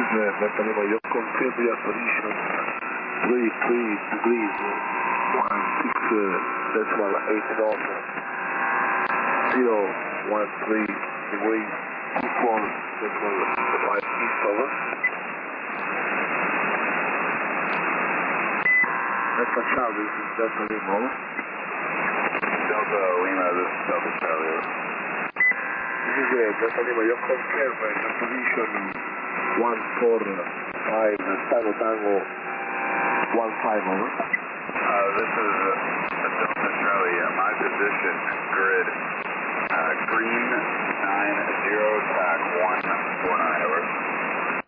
Delta Lima, you confirm your position 33 degrees, 16.8 knots, 013 degrees, 24.5 east over. Delta Charlie, this is Delta Lima, over. Delta Lima, this is Delta Charlie. This is Delta Lima, you confirm your position 145, Tango Tango, 15 over. This is Delta Charlie. My position grid green 90